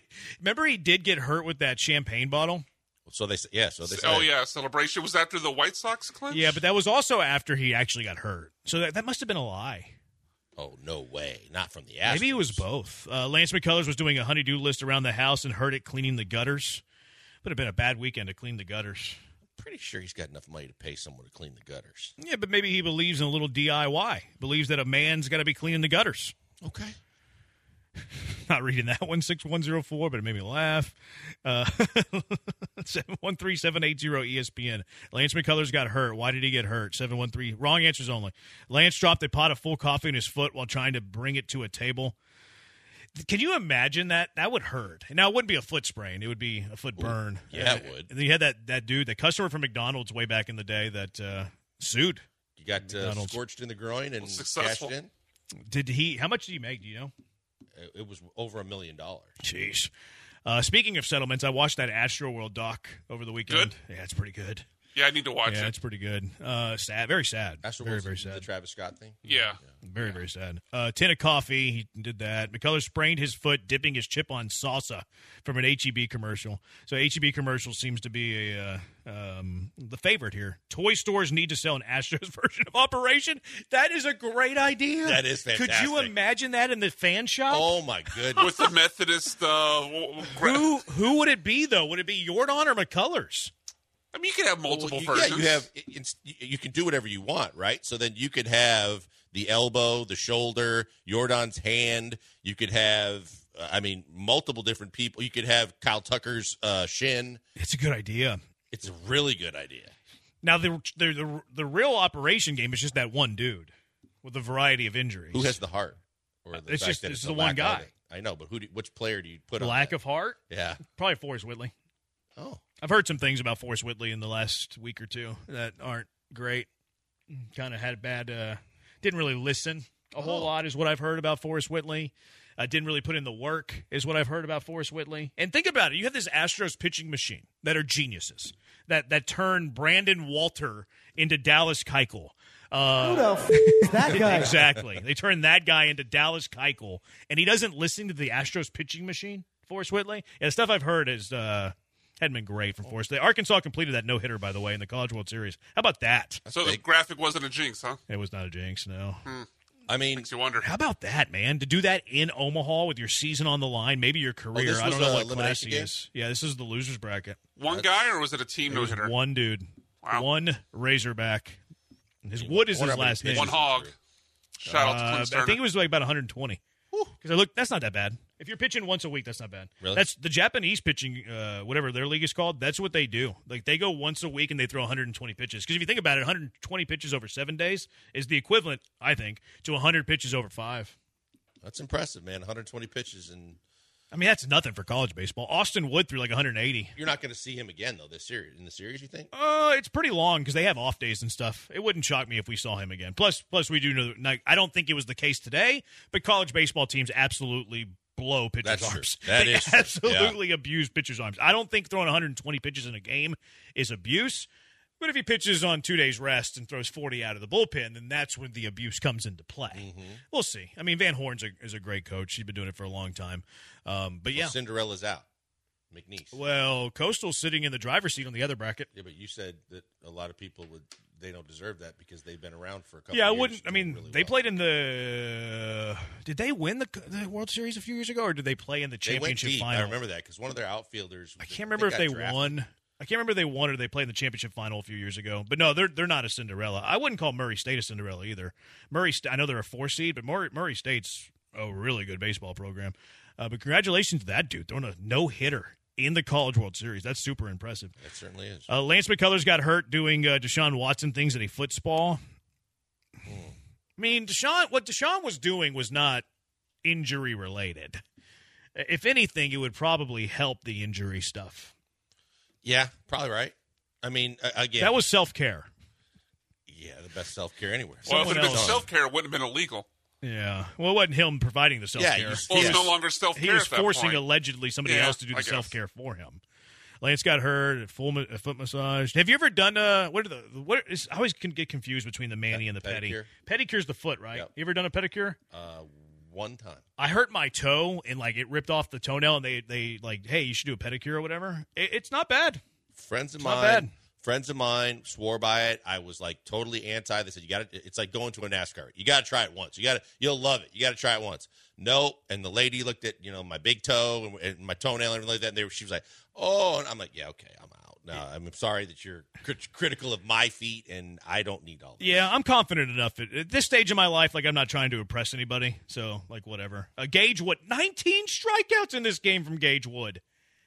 did get hurt with that champagne bottle? So they said. Oh, yeah, celebration. Was after the White Sox clinch? Yeah, but that was also after he actually got hurt. So that must have been a lie. Oh, no way. Not from the Astros. Maybe it was both. Lance McCullers was doing a honey-do list around the house and heard it cleaning the gutters. Would have been a bad weekend to clean the gutters. Pretty sure he's got enough money to pay someone to clean the gutters. Yeah, but maybe he believes in a little DIY. Believes that a man's got to be cleaning the gutters. Okay. Not reading that one, 6104, but it made me laugh. 713-780-ESPN. Lance McCullers got hurt. Why did he get hurt? 713. Wrong answers only. Lance dropped a pot of full coffee in his foot while trying to bring it to a table. Can you imagine that? That would hurt. Now, it wouldn't be a foot sprain. It would be a foot burn. Yeah, it would. And then you had that dude, the customer from McDonald's way back in the day that sued. You got McDonald's. scorched in the groin and Successful. cashed in. Did he? How much did he make? Do you know? It was over $1 million. Jeez. Speaking of settlements, I watched that Astro World doc over the weekend. Good? Yeah, it's pretty good. Yeah, I need to watch Yeah, it. it's pretty good. Sad, very sad. Very, very The sad. Travis Scott thing. Yeah. Very, very sad. Tin of coffee, he did that. McCullers sprained his foot dipping his chip on salsa from an HEB commercial. So HEB commercial seems to be the favorite here. Toy stores need to sell an Astros version of Operation. That is a great idea. That is fantastic. Could you imagine that in the fan shop? Oh, my goodness. With the Methodist. Who would it be, though? Would it be Jordan or McCullers? I mean, you could have multiple Well, versions. you can do whatever you want, right? So then you could have the elbow, the shoulder, Jordan's hand. You could have, multiple different people. You could have Kyle Tucker's shin. It's a good idea. It's a really good idea. Now, the real Operation game is just that one dude with a variety of injuries. Who has the heart? Or the It's fact just- that it's a the one lack guy. of it? I know, but which player do you put on lack that? of heart? Yeah. Probably Forrest Whitley. Oh. I've heard some things about Forrest Whitley in the last week or two that aren't great. Kind of had bad. Didn't really listen a whole lot is what I've heard about Forrest Whitley. Didn't really put in the work is what I've heard about Forrest Whitley. And think about it. You have this Astros pitching machine that are geniuses that turn Brandon Walter into Dallas Keuchel. Who the f- is that guy? Exactly. They turn that guy into Dallas Keuchel, and he doesn't listen to the Astros pitching machine, Forrest Whitley. Yeah, the stuff I've heard is hadn't been great from Forrest. Arkansas completed that no-hitter, by the way, in the College World Series. How about that? So the graphic wasn't a jinx, huh? It was not a jinx, no. I mean, Makes you wonder. How about that, man? To do that in Omaha with your season on the line, maybe your career. this I don't was know a what class elimination he game? is. Yeah, this is the loser's bracket. One guy, or was it a team It was no-hitter? one dude. Wow. One Razorback. His Wood is wonder his how many last name. pitches One hog. Shout out to Clint I Turner. think it was like about 120. Because that's not that bad. If you're pitching once a week, that's not bad. Really? That's the Japanese pitching, whatever their league is called. That's what they do. Like they go once a week and they throw 120 pitches. Because if you think about it, 120 pitches over 7 days is the equivalent, I think, to 100 pitches over 5. That's impressive, man. 120 pitches, and I mean, that's nothing for college baseball. Austin Wood threw like 180. you're not going to see him again, though, this series. In the series, you think? It's pretty long because they have off days and stuff. It wouldn't shock me if we saw him again. Plus we do know. Like, I don't think it was the case today, but college baseball teams absolutely blow pitchers' That's arms. true. That they is true. absolutely abuse pitchers' arms. I don't think throwing 120 pitches in a game is abuse. But if he pitches on 2 days rest and throws 40 out of the bullpen, then that's when the abuse comes into play. Mm-hmm. We'll see. I mean, Van Horn is a great coach. He's been doing it for a long time. But yeah. Well, Cinderella's out. McNeese. Well, Coastal's sitting in the driver's seat on the other bracket. Yeah, but you said that a lot of people they don't deserve that because they've been around for a couple Yeah, I years. wouldn't. I mean, really they well. played in the. Did they win the World Series a few years ago, or did they play in the They went championship deep. final? I remember that because one of their outfielders. I can't remember if they won. I can't remember if they won or they played in the championship final a few years ago. But no, they're not a Cinderella. I wouldn't call Murray State a Cinderella either. I know they're a 4 seed, but Murray State's a really good baseball program. But congratulations to that dude throwing a no-hitter in the College World Series. That's super impressive. That certainly is. Lance McCullers got hurt doing Deshaun Watson things at a football. I mean, what Deshaun was doing was not injury related. If anything, it would probably help the injury stuff. Yeah, probably right. I mean, again, That was self-care. yeah, the best self-care anywhere. Well, if it had been else. self-care, it wouldn't have been illegal. Yeah. Well, it wasn't him providing the self-care. Yeah, Well, Yes. it's no longer He self-care was at that forcing point. allegedly somebody Yeah, else to do I the guess. self-care for him. Lance got hurt, a foot massage. Have you ever done I always can get confused between the mani and the pedi. Pedicure? Pedicure's the foot, right? Yep. You ever done a pedicure? One time. I hurt my toe and like it ripped off the toenail, and they like, hey, you should do a pedicure or whatever. It's not bad. Friends of not bad. mine swore by it. I was like totally anti. They said you got to. It's like going to a NASCAR. You got to try it once. You'll love it. You got to try it once. Nope. And the lady looked at my big toe and my toenail and everything like that. And she was like, oh, and I'm like, yeah, okay, I'm out. No, I'm sorry that you're critical of my feet, and I don't need all that. Yeah, I'm confident enough at this stage of my life. Like, I'm not trying to impress anybody, so like whatever. Gage Wood, 19 strikeouts in this game from Gage Wood.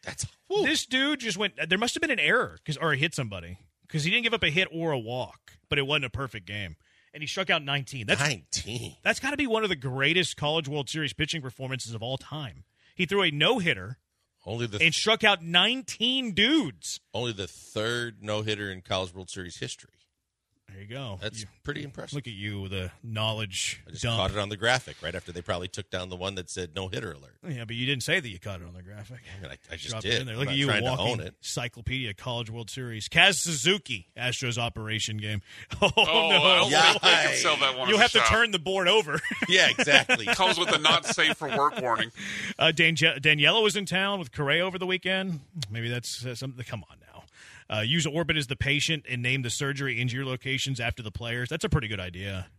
This dude just went. There must have been an error or he hit somebody because he didn't give up a hit or a walk, but it wasn't a perfect game. And he struck out 19. That's 19. That's got to be one of the greatest College World Series pitching performances of all time. He threw a no-hitter and struck out 19 dudes. Only the third no-hitter in College World Series history. There you go. That's pretty impressive. Look at you with a knowledge I just dump. caught it on the graphic right after they probably took down the one that said no-hitter alert. Yeah, but you didn't say that you caught it on the graphic. I mean, I just Drop it did. in there. I'm Look not at you, trying to walking own it. Encyclopedia College World Series. Kaz Suzuki, Astros operation game. Oh, Oh, no. I don't think they Yikes. can sell that one. You'll as have a to shop. turn the board over. Yeah, exactly. Comes with a not safe for work warning. Daniela was in town with Correa over the weekend. Maybe that's something. Come on now. Use Orbit as the patient and name the surgery injury locations after the players. That's a pretty good idea.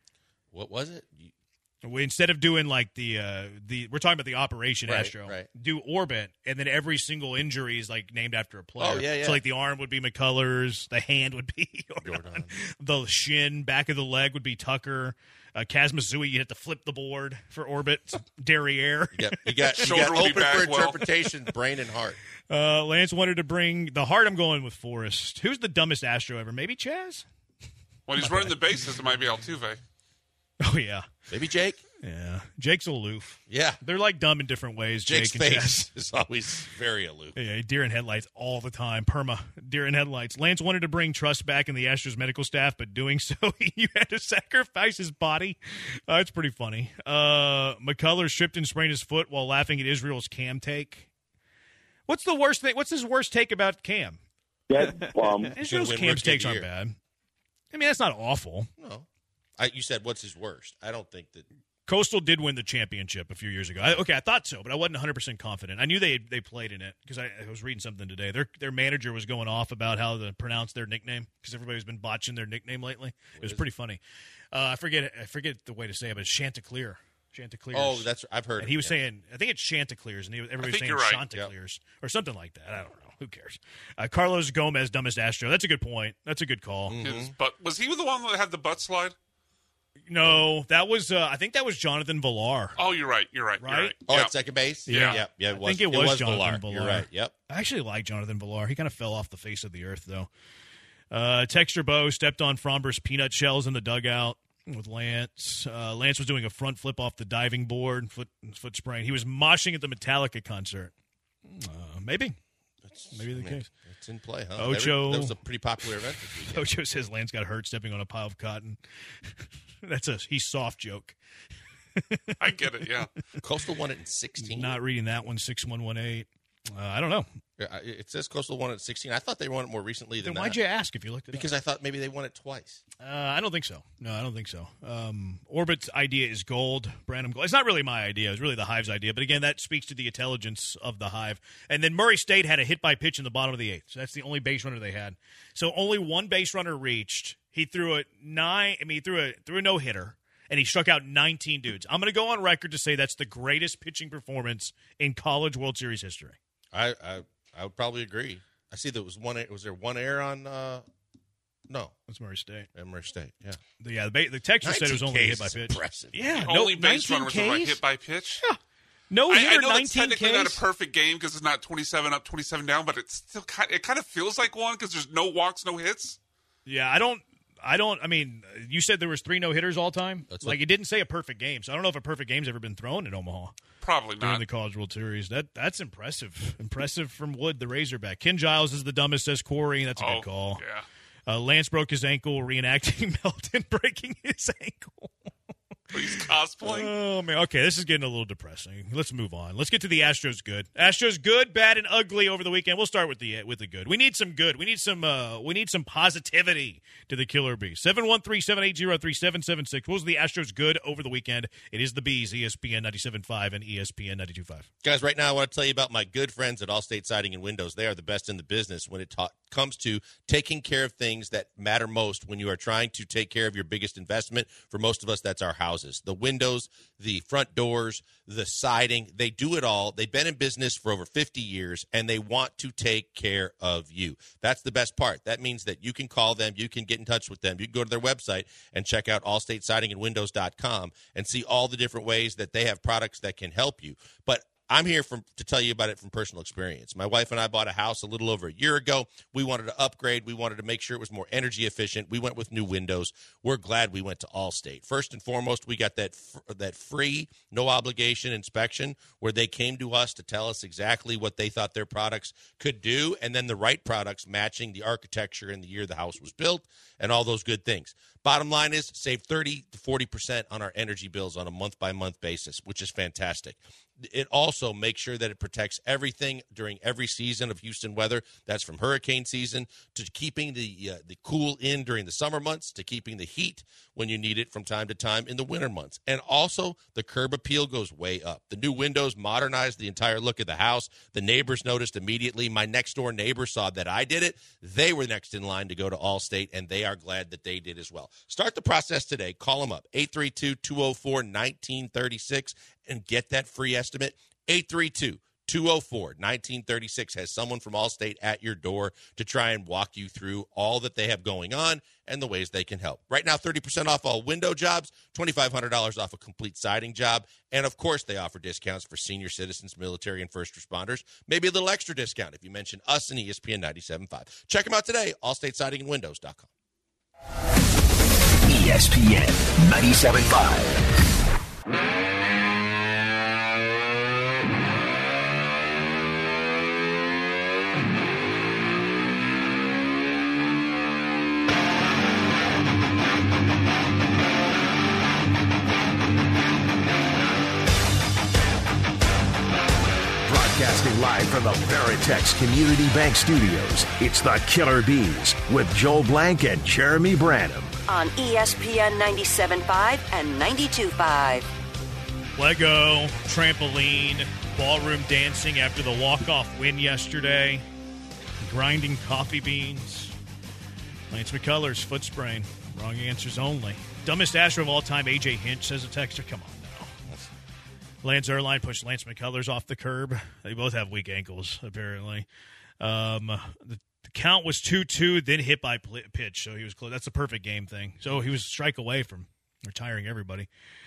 What was it? Instead of doing like the we're talking about the operation Right, Astro, right. do Orbit, and then every single injury is like named after a player. Oh, yeah. So like the arm would be McCullers, the hand would be Jordan. The shin, back of the leg would be Tucker. Kaz Matsui, you have to flip the board for Orbit. Derriere. You got Shoulder will be open back for well. interpretation, brain and heart. Lance wanted to bring the heart. I'm going with Forrest. Who's the dumbest Astro ever? Maybe Chaz? When he's running the bases, it might be Altuve. Oh, yeah. Maybe Jake? Yeah. Jake's aloof. Yeah. They're like dumb in different ways. Jake's Jake and Chaz. face is always very aloof. Yeah, deer in headlights all the time. Perma, deer in headlights. Lance wanted to bring trust back in the Astros medical staff, but doing so, you had to sacrifice his body. It's pretty funny. McCullers tripped and sprained his foot while laughing at Israel's Cam take. What's the worst thing? What's his worst take about Cam? Get bum. Israel's win Cam's rookie takes of aren't the year. bad. I mean, that's not awful. No. You said what's his worst? I don't think that. Coastal did win the championship a few years ago. I thought so, but I wasn't 100% confident. I knew they played in it because I was reading something today. Their manager was going off about how to pronounce their nickname because everybody's been botching their nickname lately. It was pretty funny. I forget the way to say it, but it's Chanticleer. Chanticleers. Oh, I've heard. And he was saying, I think it's Chanticleers, and everybody's saying you're right. Chanticleers or something like that. I don't know. Who cares? Carlos Gomez, dumbest Astro. That's a good point. That's a good call. But was he the one that had the butt slide? No, that was I think that was Jonathan Villar. Oh, you're right. You're right. Right? You're right. Oh, Yep. at second base? Yeah. Yeah. I think it was Jonathan Villar. Villar. You're right. Yep. I actually like Jonathan Villar. He kind of fell off the face of the earth, though. Texture Bow stepped on Fromber's peanut shells in the dugout. with Lance. Lance was doing a front flip off the diving board, foot sprain. He was moshing at the Metallica concert. Maybe the case. It's in play, huh? Ocho. That was a pretty popular event this weekend. Ocho says Lance got hurt stepping on a pile of cotton. That's a he's soft joke. I get it, yeah. Coastal won it in 16. Not reading that one, 6118. I don't know. It says Coastal won it in 16. I thought they won it more recently than Then why'd you ask if you looked at it Because I thought maybe they won it twice. I don't think so. No, I don't think so. Orbit's idea is gold, Branham gold. It's not really my idea. It was really the Hive's idea. But again, that speaks to the intelligence of the Hive. And then Murray State had a hit by pitch in the bottom of the 8th. So that's the only base runner they had. So only one base runner reached. He threw a no-hitter. And he struck out 19 dudes. I'm going to go on record to say that's the greatest pitching performance in college World Series history. I would probably agree. I see there was one. Was there one error on? No, that's Murray State. Murray State. Yeah. The Texas said it was only a hit by pitch. Impressive. Yeah. Only base runner was a hit by pitch. Yeah. No hitter. I know 19 it's technically not a Ks. perfect game because it's not 27 up, 27 down, but it's still it kind of feels like one because there's no walks, no hits. Yeah, I mean, you said there was 3 no-hitters all time. It didn't say a perfect game, so I don't know if a perfect game's ever been thrown in Omaha. Probably not. During the College World Series. That's impressive. Impressive from Wood, the Razorback. Ken Giles is the dumbest, says Corey. That's a good call. Yeah. Lance broke his ankle reenacting Melton breaking his ankle. He's cosplaying. Oh, man. Okay, this is getting a little depressing. Let's move on. Let's get to the Astros good. Astros good, bad, and ugly over the weekend. We'll start with the good. We need some good. We need some positivity to the Killer Bees. 713-780-3776. What was the Astros good over the weekend? It is the Bees, ESPN 97.5 and ESPN 92.5. Guys, right now I want to tell you about my good friends at Allstate Siding and Windows. They are the best in the business when it comes to taking care of things that matter most when you are trying to take care of your biggest investment. For most of us, that's our house. The windows, the front doors, the siding, they do it all. They've been in business for over 50 years, and they want to take care of you. That's the best part. That means that you can call them, you can get in touch with them. You can go to their website and check out allstatesidingandwindows.com and see all the different ways that they have products that can help you. But I'm here to tell you about it from personal experience. My wife and I bought a house a little over a year ago. We wanted to upgrade. We wanted to make sure it was more energy efficient. We went with new windows. We're glad we went to Allstate. First and foremost, we got that free, no obligation inspection where they came to us to tell us exactly what they thought their products could do, and then the right products matching the architecture and the year the house was built and all those good things. Bottom line is save 30 to 40% on our energy bills on a month-by-month basis, which is fantastic. It also makes sure that it protects everything during every season of Houston weather. That's from hurricane season to keeping the cool in during the summer months to keeping the heat when you need it from time to time in the winter months. And also, the curb appeal goes way up. The new windows modernized the entire look of the house. The neighbors noticed immediately. My next-door neighbor saw that I did it. They were next in line to go to Allstate, and they are glad that they did as well. Start the process today. Call them up, 832-204-1936, and get that free estimate. 832-204-1936 has someone from Allstate at your door to try and walk you through all that they have going on and the ways they can help. Right now, 30% off all window jobs, $2,500 off a complete siding job, and, of course, they offer discounts for senior citizens, military, and first responders. Maybe a little extra discount if you mention us and ESPN 97.5. Check them out today, allstatesidingandwindows.com. ESPN 97.5. Broadcasting live from the Veritex Community Bank Studios, it's the Killer Bees with Joel Blank and Jeremy Branham. On ESPN 97.5 and 92.5. Lego, trampoline, ballroom dancing after the walk-off win yesterday, grinding coffee beans. Lance McCullers, foot sprain. Wrong answers only. Dumbest Astro of all time, A.J. Hinch, says a texter. Come on now. Lance Erline pushed Lance McCullers off the curb. They both have weak ankles, apparently. The count was 2-2, then hit by pitch, so he was close. That's a perfect game thing. So he was a strike away from retiring everybody.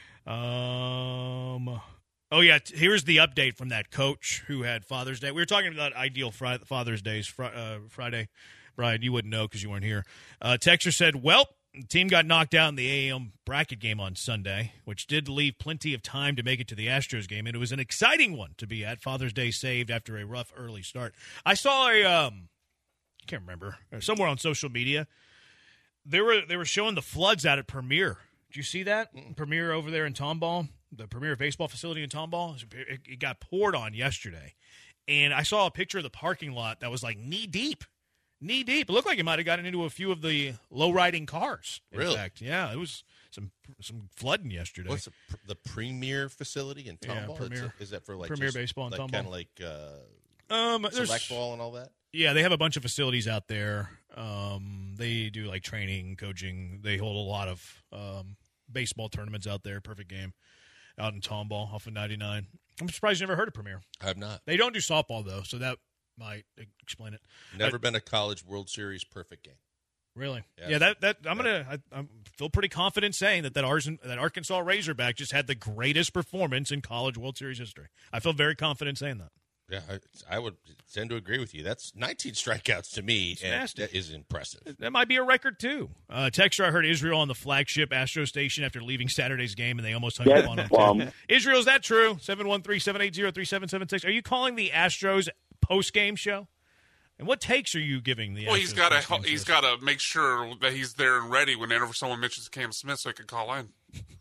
Oh, yeah, here's the update from that coach who had Father's Day. We were talking about ideal Father's Days Friday. Brian, you wouldn't know because you weren't here. Texter said, well, The team got knocked out in the AM bracket game on Sunday, which did leave plenty of time to make it to the Astros game, and it was an exciting one to be at. Father's Day saved after a rough early start. I saw I can't remember, somewhere on social media, they were showing the floods out at Premier. Did you see that? Premier over there in Tomball, the Premier baseball facility in Tomball, it got poured on yesterday. And I saw a picture of the parking lot that was like knee-deep. Knee-deep. It looked like it might have gotten into a few of the low-riding cars. In fact, yeah, it was some flooding yesterday. What's the Premier facility in Tomball? Yeah, Premier. Is that for like Premier baseball in Tomball? Kind of like select ball and all that? Yeah, they have a bunch of facilities out there. They do like training, coaching. They hold a lot of baseball tournaments out there. Perfect game out in Tomball off of 99. I'm surprised you never heard of Premier. I have not. They don't do softball though, so that might explain it. Never been a College World Series perfect game. Really? Yeah. That I feel pretty confident saying that Arkansas Razorback just had the greatest performance in College World Series history. I feel very confident saying that. Yeah, I would tend to agree with you. That's 19 strikeouts to me, and that is impressive. That might be a record, too. Texter, I heard Israel on the flagship Astro station after leaving Saturday's game, and they almost hung up on him. Israel, is that true? 713-780-3776. Are you calling the Astros post-game show? And what takes are you giving the Astros? Well, he's got to make sure that he's there and ready whenever someone mentions Cam Smith so he can call in.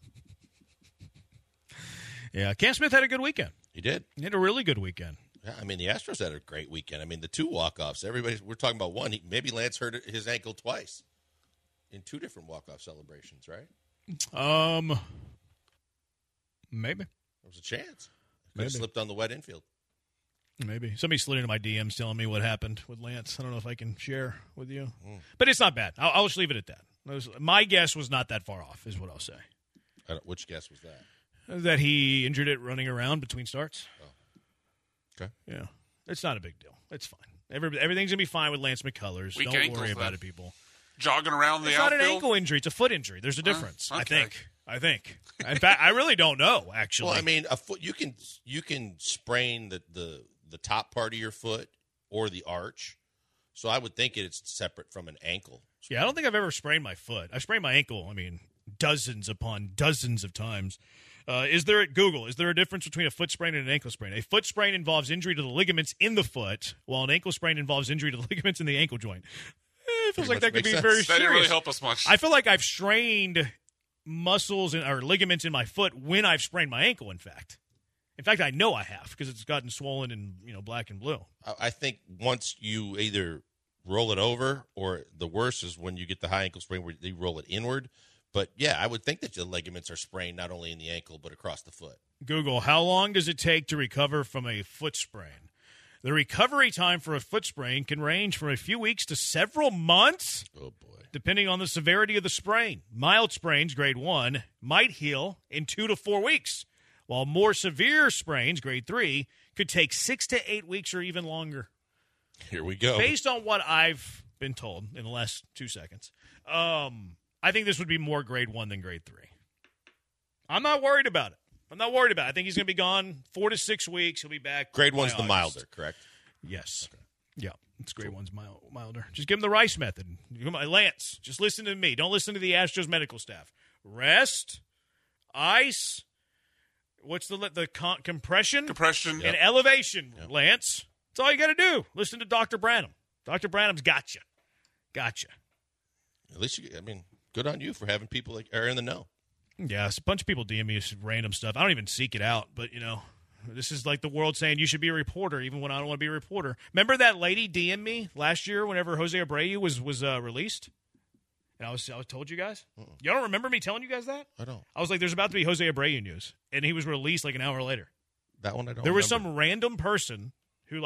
Yeah, Cam Smith had a good weekend. He did. He had a really good weekend. Yeah, I mean, the Astros had a great weekend. I mean, the two walk-offs, we're talking about one. Maybe Lance hurt his ankle twice in two different walk-off celebrations, right? Maybe. There was a chance. Could have slipped on the wet infield. Maybe. Somebody slid into my DMs telling me what happened with Lance. I don't know if I can share with you. But it's not bad. I'll just leave it at that. My guess was not that far off, is what I'll say. Which guess was that? That he injured it running around between starts. Oh. Okay. Yeah. It's not a big deal. It's fine. Everything's going to be fine with Lance McCullers. Weak Don't ankles, worry about it, people. Jogging around the It's outfield? not an ankle injury. It's a foot injury. There's a difference, okay. I think. In fact, I really don't know, actually. Well, I mean, a foot, you can sprain the top part of your foot or the arch. So I would think it's separate from an ankle. Yeah, I don't think I've ever sprained my foot. I've sprained my ankle, dozens upon dozens of times. Is there a difference between a foot sprain and an ankle sprain? A foot sprain involves injury to the ligaments in the foot, while an ankle sprain involves injury to the ligaments in the ankle joint. It feels like that could be very serious. That didn't really help us much. I feel like I've strained muscles or ligaments in my foot when I've sprained my ankle, in fact. I know I have because it's gotten swollen and black and blue. I think once you either roll it over or the worst is when you get the high ankle sprain where they roll it inward. But, yeah, I would think that the ligaments are sprained not only in the ankle but across the foot. Google, how long does it take to recover from a foot sprain? The recovery time for a foot sprain can range from a few weeks to several months. Oh, boy. Depending on the severity of the sprain. Mild sprains, grade 1, might heal in 2 to 4 weeks, while more severe sprains, grade 3, could take 6 to 8 weeks or even longer. Here we go. Based on what I've been told in the last 2 seconds, I think this would be more grade 1 than grade 3. I'm not worried about it. I think he's going to be gone 4 to 6 weeks. He'll be back. Grade 1's the August. milder, correct? Yes. Okay. Yeah, it's grade 1's milder. Just give him the Rice method. Lance, just listen to me. Don't listen to the Astros medical staff. Rest, ice, what's the compression? Compression. And elevation, Lance. That's all you got to do. Listen to Dr. Branham. Dr. Branham's got you. Gotcha. At least, good on you for having people that are in the know. Yeah, a bunch of people DM me random stuff. I don't even seek it out, but, this is like the world saying you should be a reporter even when I don't want to be a reporter. Remember that lady DM me last year whenever Jose Abreu was released? And I told you guys? Y'all don't remember me telling you guys that? I don't. I was like, there's about to be Jose Abreu news, and he was released like an hour later. That one I don't There was remember. some random person who,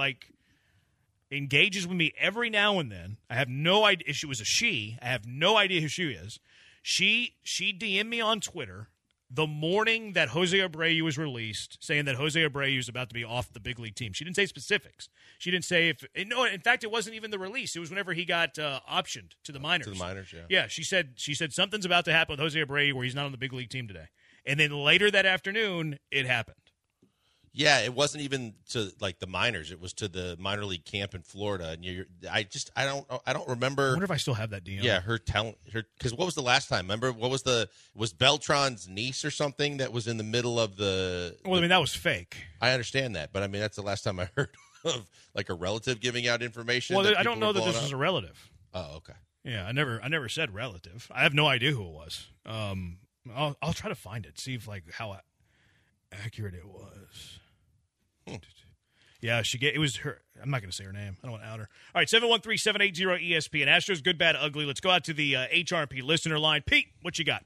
engages with me every now and then. I have no idea if she was a she. I have no idea who she is. She DM'd me on Twitter the morning that Jose Abreu was released, saying that Jose Abreu is about to be off the big league team. She didn't say specifics. She didn't say if – no, in fact, it wasn't even the release. It was whenever he got optioned to the minors. To the minors, yeah. Yeah, she said something's about to happen with Jose Abreu where he's not on the big league team today. And then later that afternoon, it happened. Yeah, it wasn't even to like the minors. It was to the minor league camp in Florida. And I don't remember. I wonder if I still have that DM. Yeah, her because what was the last time? Remember was Beltran's niece or something that was in the middle of the? Well, I mean that was fake. I understand that, but I mean that's the last time I heard of like a relative giving out information. Well, I don't know that this was a relative. Oh, okay. Yeah, I never said relative. I have no idea who it was. I'll try to find it, see if like how accurate it was. Yeah, it was her. I'm not going to say her name. I don't want to out her. All right, 713-780-ESPN. Astros, good, bad, ugly. Let's go out to the HRP listener line. Pete, what you got?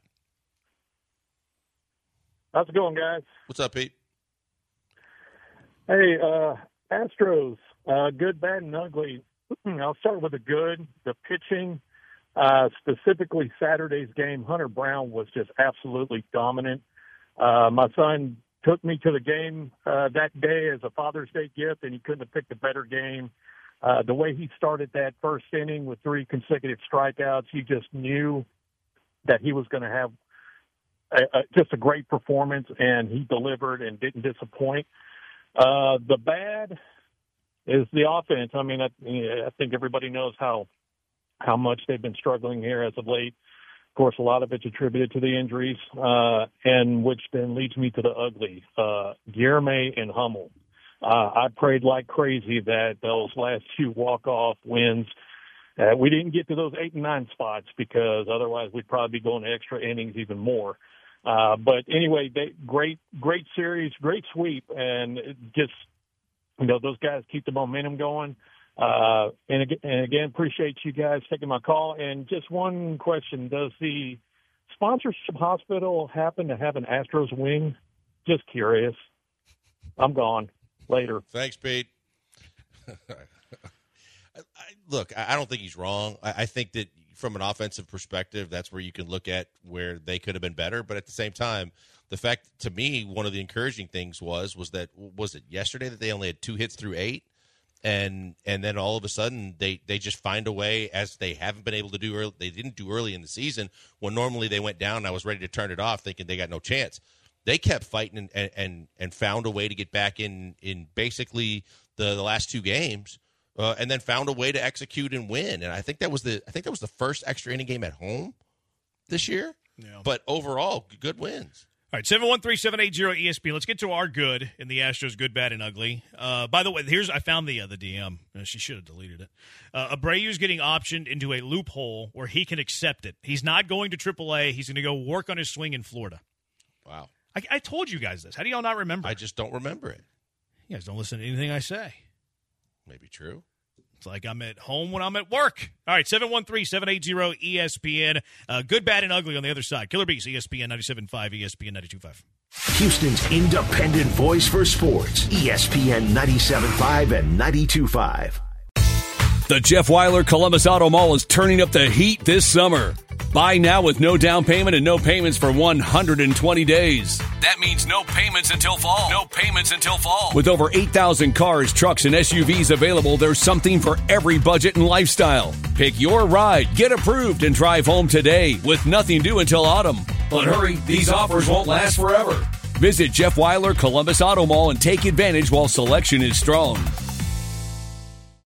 How's it going, guys? What's up, Pete? Hey, Astros, good, bad, and ugly. I'll start with the good. The pitching, specifically Saturday's game, Hunter Brown was just absolutely dominant. My son took me to the game that day as a Father's Day gift, and he couldn't have picked a better game. The way he started that first inning with 3 consecutive strikeouts, you just knew that he was going to have just a great performance, and he delivered and didn't disappoint. The bad is the offense. I mean, I think everybody knows how much they've been struggling here as of late. Of course, a lot of it's attributed to the injuries, and which then leads me to the ugly. Guillerme and Hummel. I prayed like crazy that those last 2 walk-off wins, we didn't get to those 8 and 9 spots because otherwise we'd probably be going to extra innings even more. But anyway, great series, great sweep, and just, those guys keep the momentum going. And again, appreciate you guys taking my call. And just one question. Does the sponsorship hospital happen to have an Astros wing? Just curious. I'm gone. Later. Thanks, Pete. Look, I don't think he's wrong. I think that from an offensive perspective, that's where you can look at where they could have been better. But at the same time, the fact, to me, one of the encouraging things was it yesterday that they only had 2 hits through 8? And then all of a sudden they just find a way, as they haven't been able to do early, they didn't do early in the season when normally they went down and I was ready to turn it off thinking they got no chance. They kept fighting and found a way to get back in basically the last 2 games, and then found a way to execute and win. And I think that was the first extra inning game at home this year. Yeah. But overall, good wins. All right, 713-780-ESPN. Let's get to our good in the Astros, good, bad, and ugly. By the way, I found the DM. She should have deleted it. Abreu's getting optioned into a loophole where he can accept it. He's not going to AAA. He's going to go work on his swing in Florida. Wow. I told you guys this. How do y'all not remember? I just don't remember it. You guys don't listen to anything I say. Maybe true. It's like I'm at home when I'm at work. All right, 713-780-ESPN. Good, bad, and ugly on the other side. Killer Bees, ESPN 97.5, ESPN 92.5. Houston's independent voice for sports. ESPN 97.5 and 92.5. The Jeff Weiler Columbus Auto Mall is turning up the heat this summer. Buy now with no down payment and no payments for 120 days. That means no payments until fall. No payments until fall. With over 8,000 cars, trucks, and SUVs available, there's something for every budget and lifestyle. Pick your ride, get approved, and drive home today with nothing due until autumn. But hurry, these offers won't last forever. Visit Jeff Weiler Columbus Auto Mall and take advantage while selection is strong.